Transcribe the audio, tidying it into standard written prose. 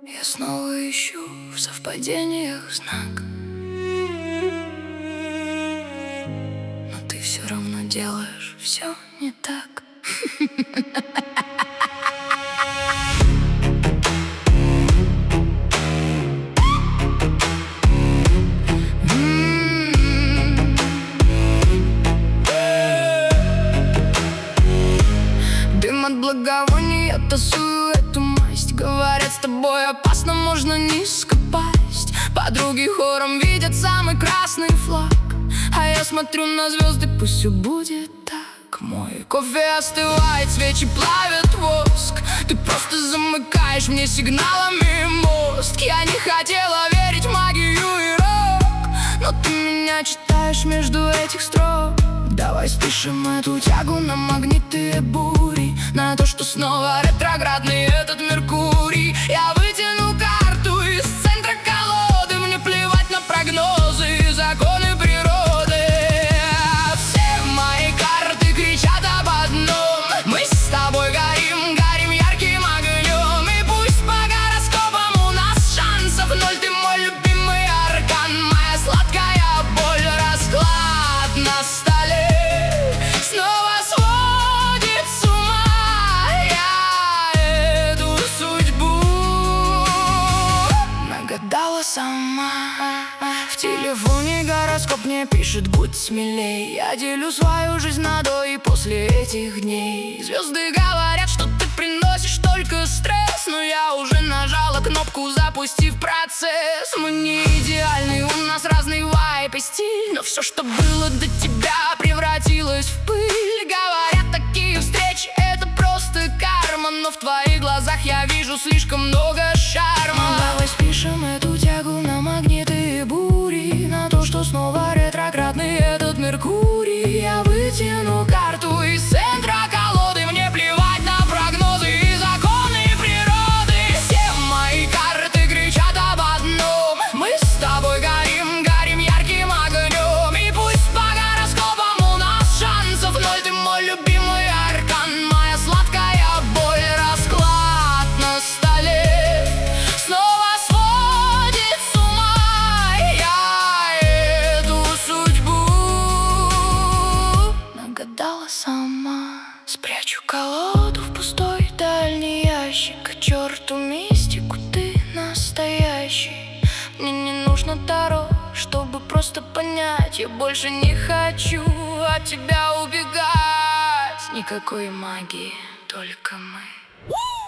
Я снова ищу в совпадениях знак, но ты все равно делаешь все не так. Дым от благовоний, я тасую эту масть. Говорят, с тобой опасно, можно низко пасть. Подруги хором видят самый красный флаг, а я смотрю на звезды, пусть все будет так. Мой кофе остывает, свечи плавят воск. Ты просто замыкаешь мне сигналами мозг. Я не хотела верить в магию и рок, но ты меня читаешь между этих строк. Давай спишем эту тягу на магниты бури, на то, что снова ретроградный этот Меркурий. Я вытяну карту из центра колоды, мне плевать на прогнозы и законы природы. Все мои карты кричат об одном: мы с тобой горим, горим ярким огнем. И пусть по гороскопам у нас шансов ноль, ты мой любимый аркан, моя сладкая боль. Расклад на столе снова сводит с ума. Я эту судьбу нагадала сама. В телефоне гороскоп мне пишет: будь смелей. Я делю свою жизнь на до и после этих дней. Звезды говорят, что ты приносишь только стресс, но я уже нажала кнопку, запустив процесс. Мы не идеальны, у нас разный вайб и стиль, но все, что было до тебя, превратилось в пыль. Говорят, такие встречи — это просто карма, но в твоих глазах я вижу слишком много шарма. Давай спишем эту тягу на магниты и бури, на то, что снова ретроградный этот Меркурий. Я вытяну карту из центра колоды, мне плевать на прогнозы и законы природы. Все мои карты кричат об одном: мы с тобой горим, горим ярким огнем. И пусть по гороскопам у нас шансов ноль, ты мой любимый аркан, моя сладкая боль. Расклад на столе снова сводит с ума. Я эту судьбу нагадала сама. Спрячу колоду в пустой дальний ящик, к черту мистику, ты настоящий. Мне не нужно таро, чтобы просто понять: я больше не хочу от тебя убегать. Никакой магии, только мы.